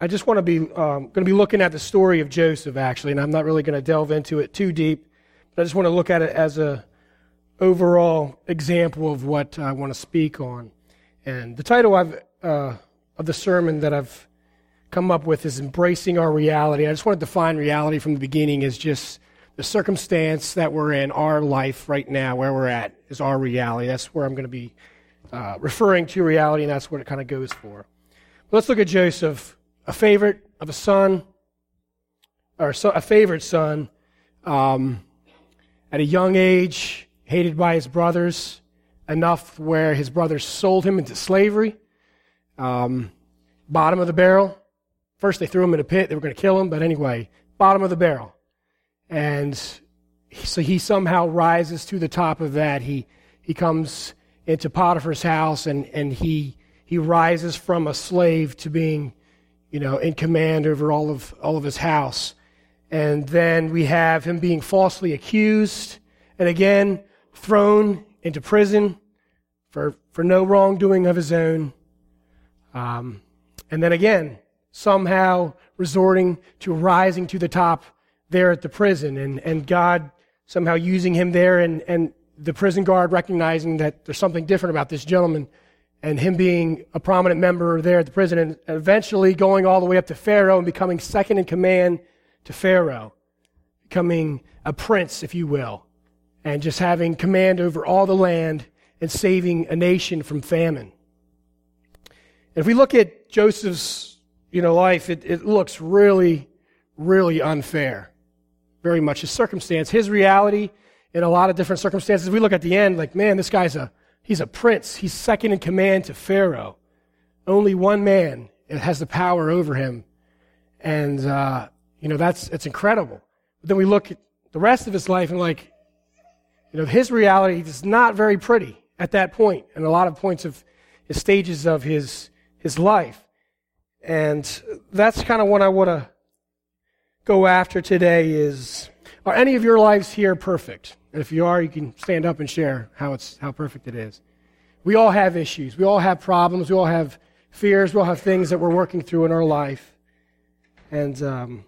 I just want to be going to be looking at the story of Joseph, actually, and I'm not really going to delve into it too deep, but I just want to look at it as a overall example of what I want to speak on. And the title of the sermon that I've come up with is Embracing Our Reality. I just want to define reality from the beginning as just the circumstance that we're in, our life right now, where we're at, is our reality. That's where I'm going to be referring to reality, and that's what it kind of goes for. Let's look at Joseph, a favorite of a son, or a favorite son, at a young age, hated by his brothers, enough where his brothers sold him into slavery. Bottom of the barrel. First they threw him in a pit, they were going to kill him, but anyway, bottom of the barrel. And so he somehow rises to the top of that. He comes into Potiphar's house, and he rises from a slave to being, in command over all of his house. And then we have him being falsely accused, and again thrown into prison for no wrongdoing of his own. And then again, somehow resorting to rising to the top there at the prison, and God somehow using him there, and the prison guard recognizing that there's something different about this gentleman, and him being a prominent member there at the prison, and eventually going all the way up to Pharaoh and becoming second in command to Pharaoh, becoming a prince, if you will, and just having command over all the land and saving a nation from famine. And if we look at Joseph's life, it looks really, really unfair. Very much his circumstance, his reality in a lot of different circumstances. We look at the end like, man, this guy's he's a prince. He's second in command to Pharaoh. Only one man has the power over him. And, it's incredible. But then we look at the rest of his life and his reality is not very pretty at that point, and a lot of points of his stages of his life. And that's kind of what I want to go after today is, are any of your lives here perfect? And if you are, you can stand up and share how perfect it is. We all have issues. We all have problems. We all have fears. We all have things that we're working through in our life. And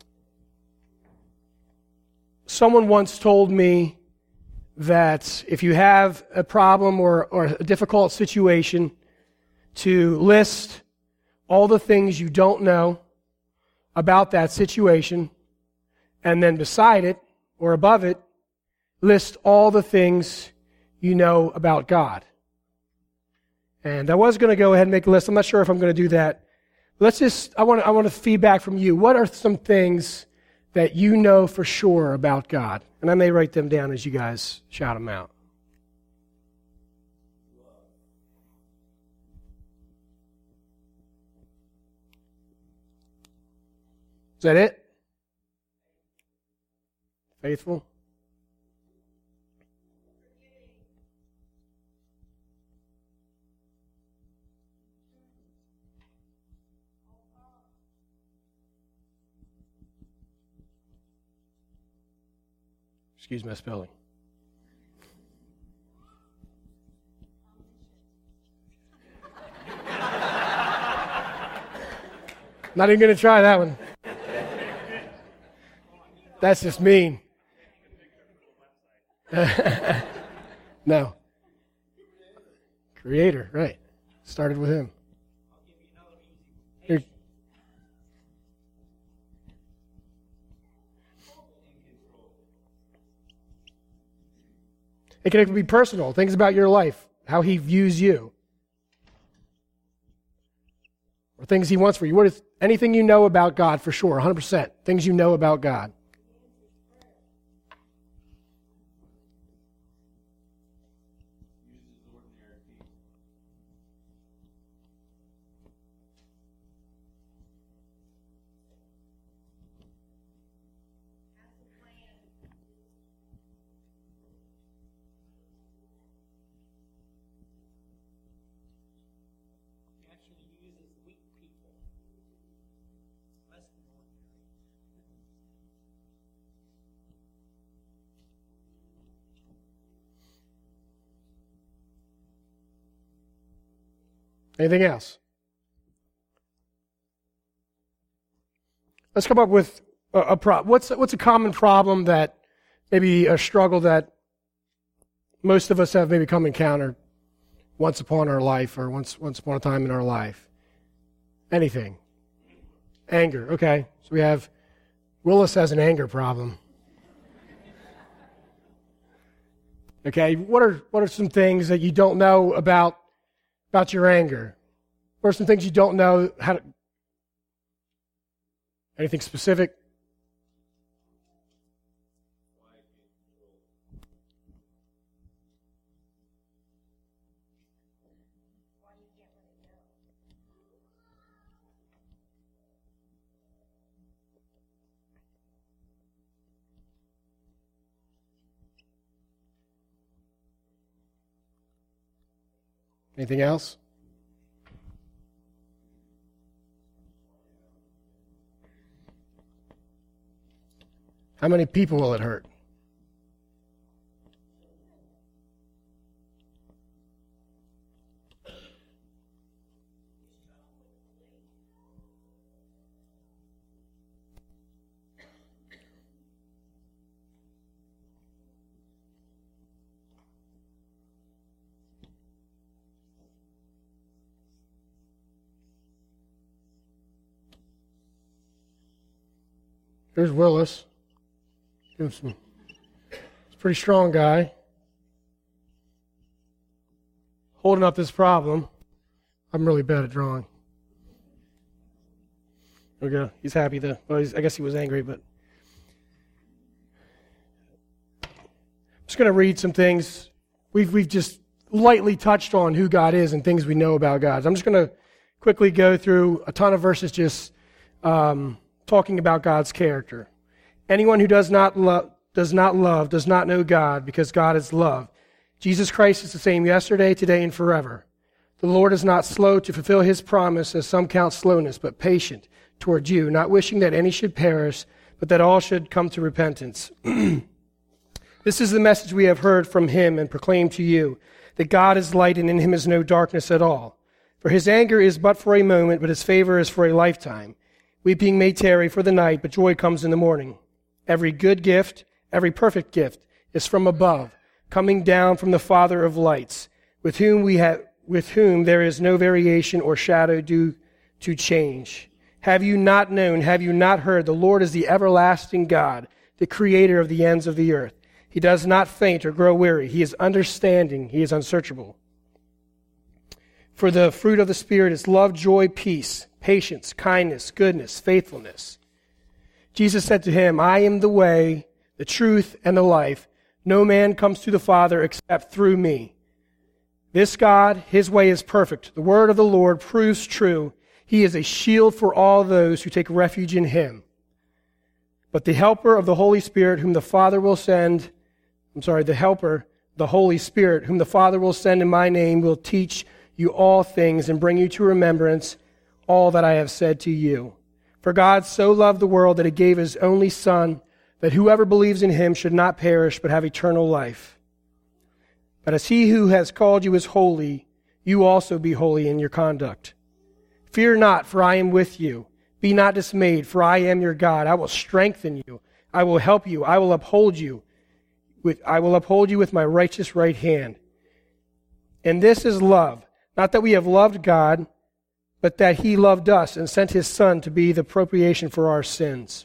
someone once told me that if you have a problem or a difficult situation, to list all the things you don't know about that situation, and then beside it or above it, list all the things you know about God. And I was going to go ahead and make a list. I'm not sure if I'm going to do that. I want to feedback from you. What are some things that you know for sure about God? And I may write them down as you guys shout them out. Is that it? Faithful? Excuse my spelling. Not even going to try that one. That's just mean. No. Creator, right. Started with him. Here. It can be personal, things about your life, how he views you, or things he wants for you. What is anything you know about God for sure, 100%, things you know about God. Anything else? Let's come up with a problem. What's a common problem that maybe a struggle that most of us have maybe come encountered once upon our life or once upon a time in our life? Anything. Anger. Okay. So we have Willis has an anger problem. Okay. What are some things that you don't know about your anger? What are some things you don't know how to... Anything specific? Anything else? How many people will it hurt? There's Willis. He's a pretty strong guy. Holding up this problem. I'm really bad at drawing. There we go. He's happy to. Well, I guess he was angry, but I'm just going to read some things. We've just lightly touched on who God is and things we know about God. I'm just going to quickly go through a ton of verses just talking about God's character. Anyone who does not love does not know God, because God is love. Jesus Christ is the same yesterday, today, and forever. The Lord is not slow to fulfill his promise, as some count slowness, but patient toward you, not wishing that any should perish, but that all should come to repentance. This is the message we have heard from him and proclaimed to you, that God is light and in him is no darkness at all. For his anger is but for a moment, but his favor is for a lifetime. Weeping may tarry for the night, but joy comes in the morning. Every good gift, every perfect gift is from above, coming down from the Father of lights, with whom there is no variation or shadow due to change. Have you not known, have you not heard, the Lord is the everlasting God, the creator of the ends of the earth. He does not faint or grow weary. He is understanding. He is unsearchable. For the fruit of the Spirit is love, joy, peace, patience, kindness, goodness, faithfulness. Jesus said to him, I am the way, the truth, and the life. No man comes to the Father except through me. This God, his way is perfect. The word of the Lord proves true. He is a shield for all those who take refuge in him. But the helper of the Holy Spirit, whom the Father will send, the Holy Spirit, whom the Father will send in my name, will teach you all things and bring you to remembrance all that I have said to you. For God so loved the world that he gave his only Son, that whoever believes in him should not perish but have eternal life. But as he who has called you is holy, you also be holy in your conduct. Fear not, for I am with you. Be not dismayed, for I am your God. I will strengthen you. I will help you. I will uphold you with my righteous right hand. And this is love, not that we have loved God, but that he loved us and sent his Son to be the propitiation for our sins.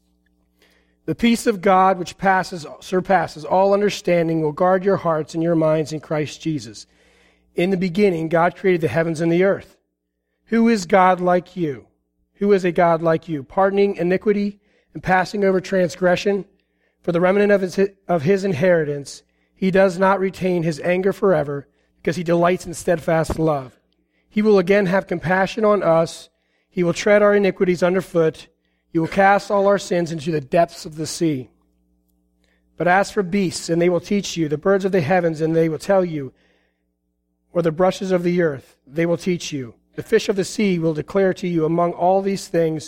The peace of God, which surpasses all understanding, will guard your hearts and your minds in Christ Jesus. In the beginning, God created the heavens and the earth. Who is God like you? Who is a God like you, pardoning iniquity and passing over transgression? For the remnant of his inheritance, he does not retain his anger forever, because he delights in steadfast love. He will again have compassion on us. He will tread our iniquities underfoot. He will cast all our sins into the depths of the sea. But as for beasts, and they will teach you, the birds of the heavens, and they will tell you, or the brushes of the earth, they will teach you. The fish of the sea will declare to you. Among all these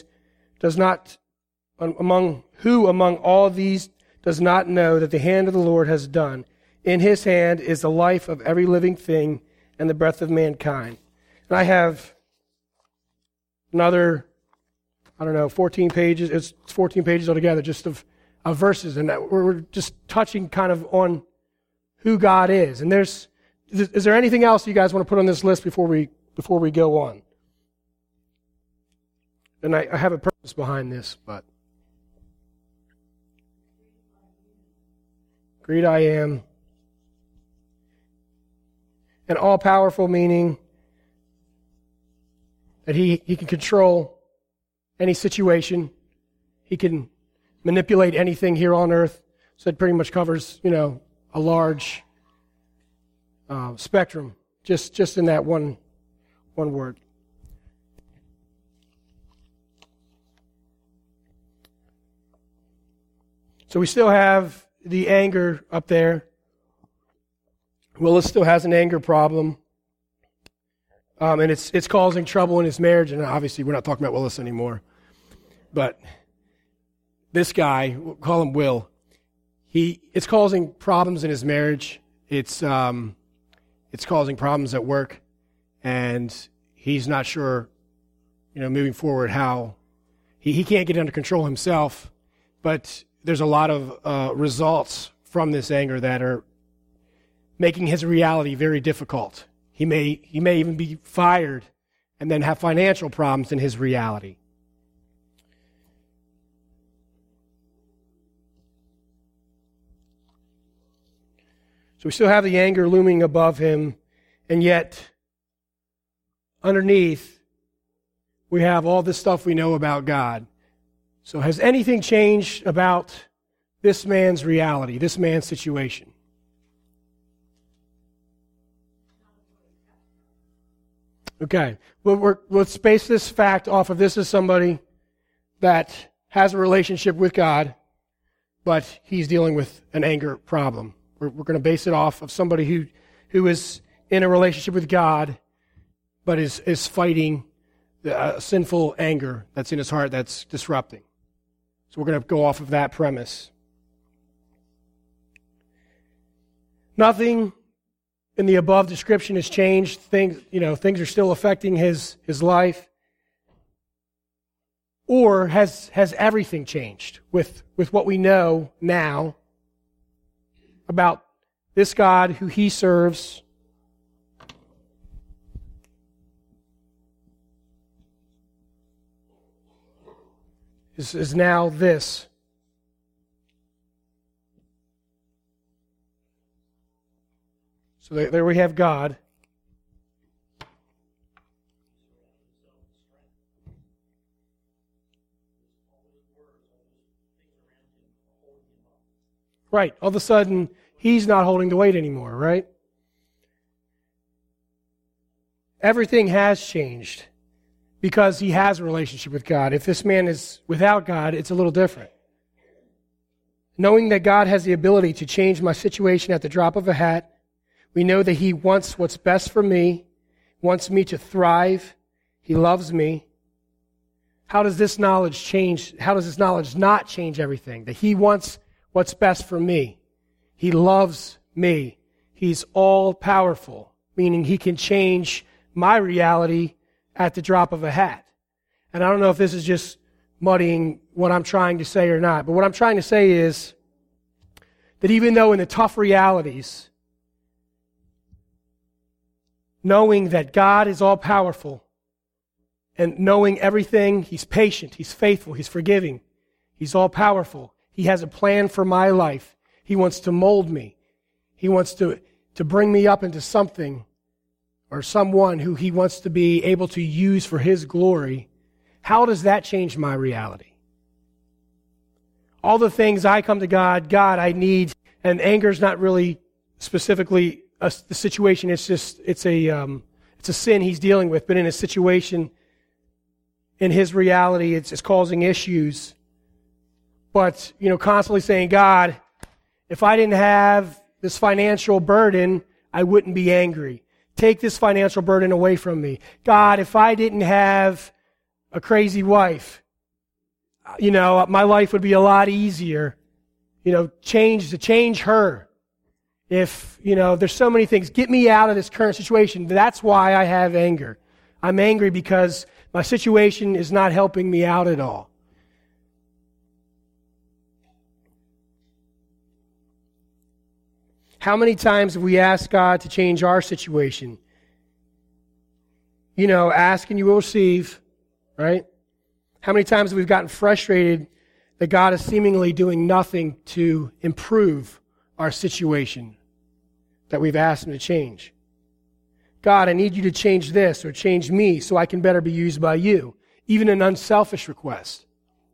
does not know that the hand of the Lord has done. In his hand is the life of every living thing and the breath of mankind. And I have another 14 pages. It's 14 pages altogether, just of verses, and we're just touching kind of on who God is. And is there anything else you guys want to put on this list before we go on? And I have a purpose behind this, but great I am. And all-powerful, meaning that he can control any situation. He can manipulate anything here on earth. So it pretty much covers, a large spectrum, just in that one word. So we still have the anger up there. Willis still has an anger problem. And it's causing trouble in his marriage. And obviously we're not talking about Willis anymore. But this guy, we'll call him Will, it's causing problems in his marriage. It's causing problems at work. And he's not sure, moving forward how he can't get under control himself. But there's a lot of results from this anger that are making his reality very difficult. He may even be fired and then have financial problems in his reality. So we still have the anger looming above him, and yet underneath we have all this stuff we know about God. So has anything changed about this man's reality, this man's situation? Okay, well, let's base this fact off of this is somebody that has a relationship with God, but he's dealing with an anger problem. We're going to base it off of somebody who is in a relationship with God, but is fighting the sinful anger that's in his heart that's disrupting. So we're going to go off of that premise. Nothing in the above description has changed. Things are still affecting his life. Or has everything changed with what we know now about this God who he serves? Is now this. So there we have God. Right. All of a sudden, he's not holding the weight anymore, right? Everything has changed because he has a relationship with God. If this man is without God, it's a little different. Knowing that God has the ability to change my situation at the drop of a hat, we know that he wants what's best for me, wants me to thrive. He loves me. How does this knowledge change? How does this knowledge not change everything? That he wants what's best for me. He loves me. He's all powerful, meaning he can change my reality at the drop of a hat. And I don't know if this is just muddying what I'm trying to say or not, but what I'm trying to say is that even though in the tough realities, knowing that God is all powerful and knowing everything, he's patient, he's faithful, he's forgiving, he's all powerful. He has a plan for my life. He wants to mold me. He wants to bring me up into something or someone who he wants to be able to use for his glory. How does that change my reality? All the things I come to God, I need, and anger is not really specifically the situation. It's a sin he's dealing with, but in a situation, in his reality, it's causing issues. But, constantly saying, God, if I didn't have this financial burden, I wouldn't be angry. Take this financial burden away from me. God, if I didn't have a crazy wife, my life would be a lot easier. Change her. If, there's so many things. Get me out of this current situation. That's why I have anger. I'm angry because My situation is not helping me out at all. How many times have we asked God to change our situation? You know, ask and you will receive, right? How many times have we gotten frustrated that God is seemingly doing nothing to improve our situation that we've asked Him to change? God, I need you to change this or change me so I can better be used by you. Even an unselfish request.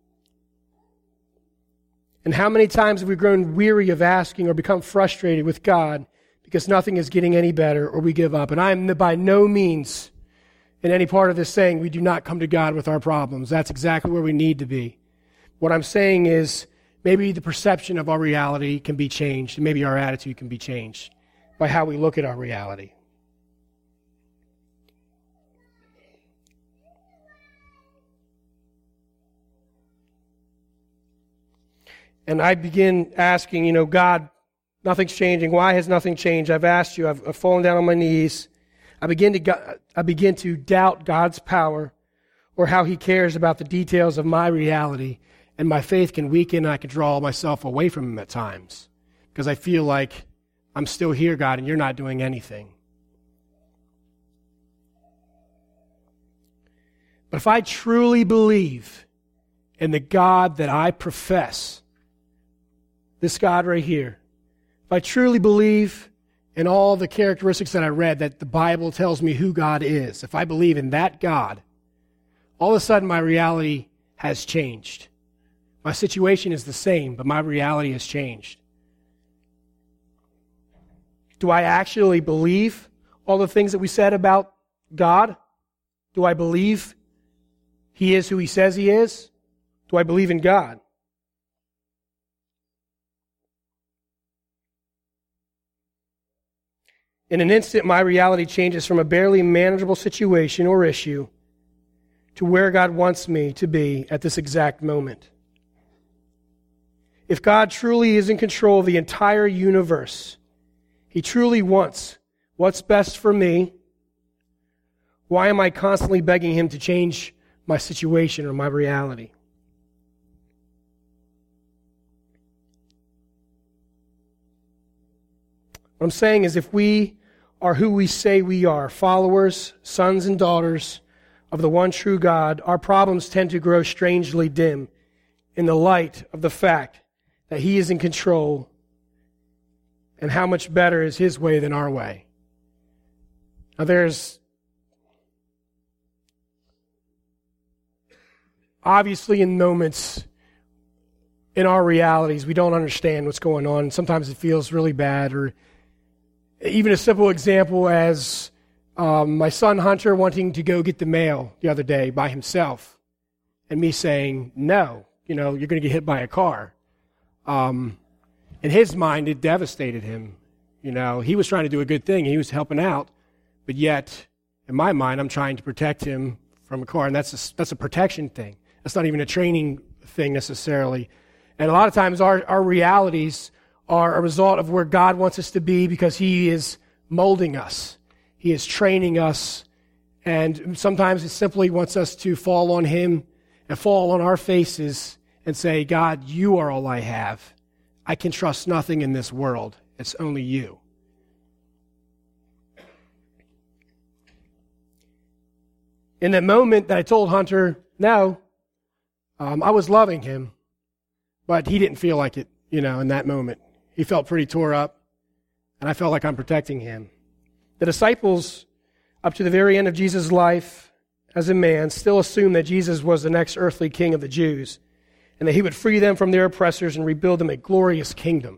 And how many times have we grown weary of asking or become frustrated with God because nothing is getting any better or we give up? And I am by no means in any part of this saying we do not come to God with our problems. That's exactly where we need to be. What I'm saying is maybe the perception of our reality can be changed, and maybe our attitude can be changed by how we look at our reality. And I begin asking, God, nothing's changing. Why has nothing changed? I've asked you. I've fallen down on my knees. I begin to doubt God's power or how He cares about the details of my reality, and my faith can weaken, and I can draw myself away from Him at times because I feel like I'm still here, God, and you're not doing anything. But if I truly believe in the God that I profess, this God right here, if I truly believe in all the characteristics that I read, that the Bible tells me who God is, if I believe in that God, all of a sudden my reality has changed. My situation is the same, but my reality has changed. Do I actually believe all the things that we said about God? Do I believe He is who He says He is? Do I believe in God? In an instant, my reality changes from a barely manageable situation or issue to where God wants me to be at this exact moment. If God truly is in control of the entire universe, He truly wants what's best for me, why am I constantly begging Him to change my situation or my reality? What I'm saying is if we are who we say we are, followers, sons and daughters of the one true God, our problems tend to grow strangely dim in the light of the fact that He is in control, and how much better is His way than our way. Now there's obviously in moments in our realities we don't understand what's going on. Sometimes it feels really bad, or even a simple example as my son Hunter wanting to go get the mail the other day by himself, and me saying, no, you're going to get hit by a car. In his mind, it devastated him. He was trying to do a good thing. He was helping out. But yet, in my mind, I'm trying to protect him from a car, and that's a protection thing. That's not even a training thing necessarily. And a lot of times our realities are a result of where God wants us to be because He is molding us. He is training us. And sometimes He simply wants us to fall on Him and fall on our faces and say, God, you are all I have. I can trust nothing in this world. It's only you. In that moment that I told Hunter, no, I was loving him, but he didn't feel like it, in that moment. He felt pretty tore up, and I felt like I'm protecting him. The disciples, up to the very end of Jesus' life as a man, still assumed that Jesus was the next earthly king of the Jews, and that He would free them from their oppressors and rebuild them a glorious kingdom.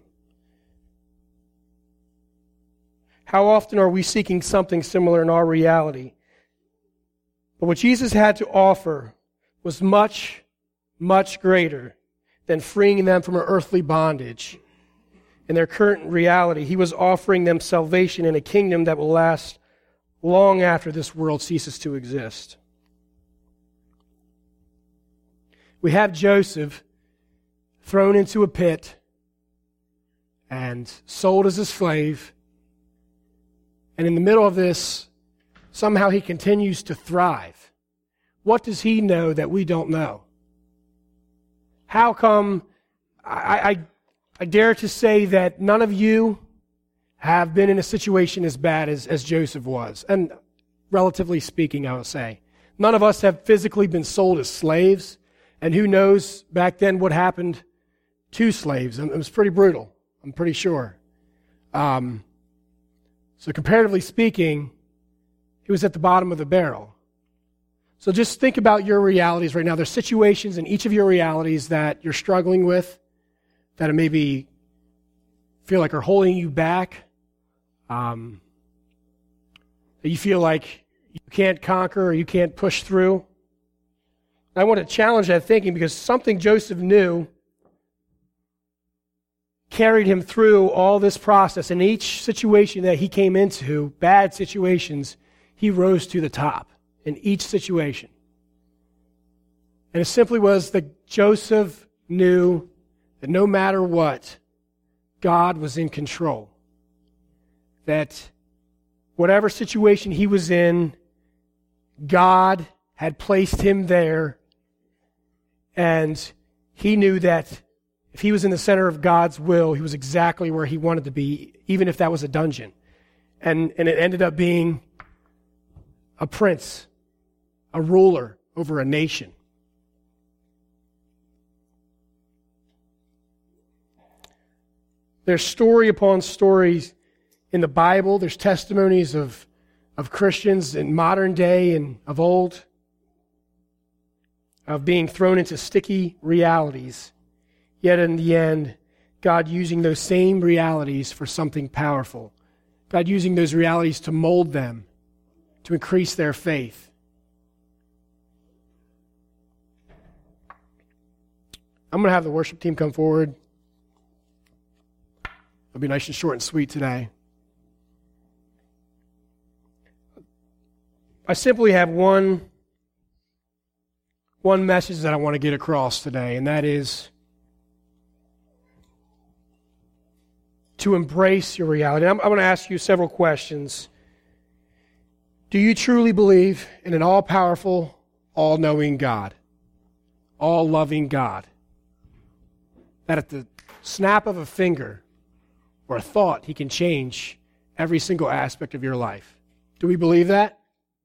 How often are we seeking something similar in our reality? But what Jesus had to offer was much, much greater than freeing them from an earthly bondage. In their current reality, He was offering them salvation in a kingdom that will last long after this world ceases to exist. We have Joseph thrown into a pit and sold as a slave. And in the middle of this, somehow he continues to thrive. what does he know that we don't know? How come, I dare to say that none of you have been in a situation as bad as Joseph was. And relatively speaking, I would say. None of us have physically been sold as slaves. And who knows back then what happened to slaves. It was pretty brutal, I'm pretty sure. So comparatively speaking, he was at the bottom of the barrel. So just think about your realities right now. There's situations in each of your realities that you're struggling with, that maybe feel like are holding you back, that you feel like you can't conquer or you can't push through. I want to challenge that thinking because something Joseph knew carried him through all this process. In each situation that he came into, bad situations, he rose to the top in each situation. And it simply was that Joseph knew that no matter what, God was in control. That whatever situation he was in, God had placed him there. And he knew that if he was in the center of God's will, he was exactly where he wanted to be, even if that was a dungeon. And it ended up being a prince, a ruler over a nation. There's story upon stories in the Bible. There's testimonies of Christians in modern day and of old, of being thrown into sticky realities, yet in the end, God using those same realities for something powerful. God using those realities to mold them, to increase their faith. I'm going to have the worship team come forward. It'll be nice and short and sweet today. I simply have one message that I want to get across today, and that is to embrace your reality. I'm going to ask you several questions. Do you truly believe in an all-powerful, all-knowing God, all-loving God, that at the snap of a finger or a thought, he can change every single aspect of your life? Do we believe that?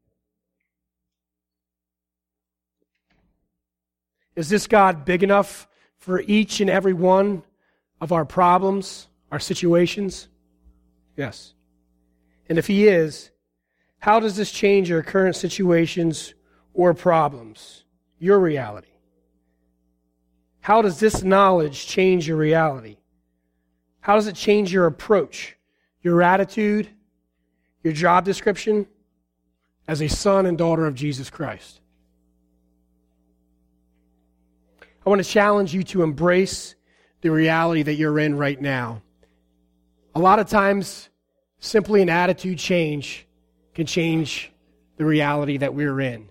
Is this God big enough for each and every one of our problems, our situations? Yes. And if he is, how does this change your current situations or problems, your reality? How does this knowledge change your reality? How does it change your approach, your attitude, your job description as a son and daughter of Jesus Christ? I want to challenge you to embrace the reality that you're in right now. A lot of times, simply an attitude change can change the reality that we're in.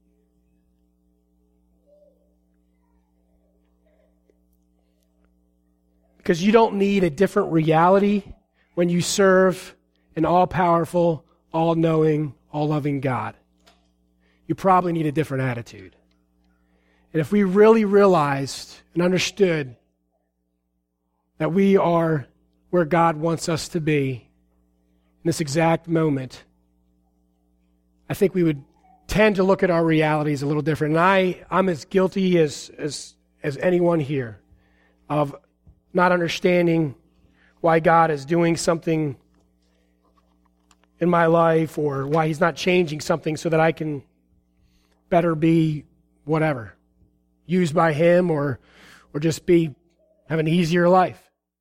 Because you don't need a different reality when you serve an all-powerful, all-knowing, all-loving God. You probably need a different attitude. And if we really realized and understood that we are where God wants us to be in this exact moment, I think we would tend to look at our realities a little different. And I'm as guilty as anyone here of not understanding why God is doing something in my life or why he's not changing something so that I can better be whatever, used by him or just have an easier life.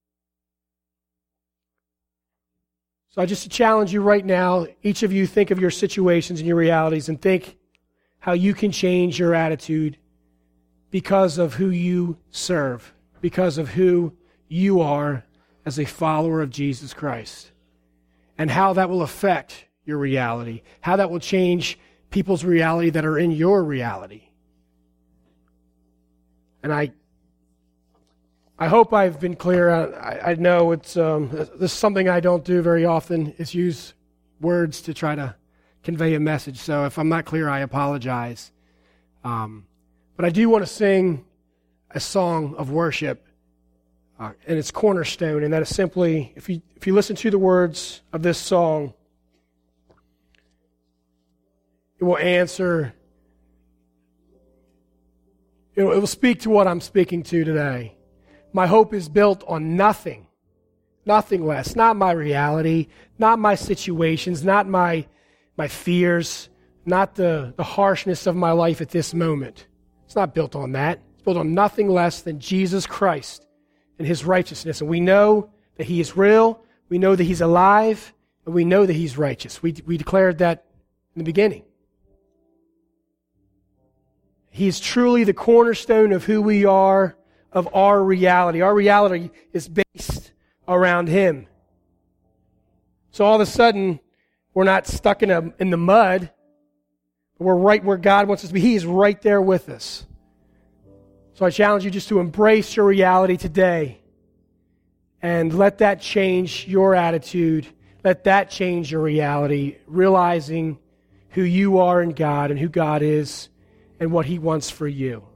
So I just challenge you right now, each of you think of your situations and your realities and think how you can change your attitude because of who you serve, because of who you are as a follower of Jesus Christ, and how that will affect your reality, how that will change people's reality that are in your reality. And I hope I've been clear. I know it's this is something I don't do very often, is use words to try to convey a message. So if I'm not clear, I apologize. But I do want to sing a song of worship, and it's cornerstone, and that is simply, if you listen to the words of this song, it will answer, it will speak to what I'm speaking to today. My hope is built on nothing less, not my reality, not my situations, not my fears, not the harshness of my life at this moment. It's not built on that. It's built on nothing less than Jesus Christ and His righteousness. And we know that He is real, we know that He's alive, and we know that He's righteous. We declared that in the beginning. He's truly the cornerstone of who we are, of our reality. Our reality is based around Him. So all of a sudden, we're not stuck in the mud. We're right where God wants us to be. He is right there with us. So I challenge you just to embrace your reality today and let that change your attitude. Let that change your reality, realizing who you are in God and who God is and what He wants for you.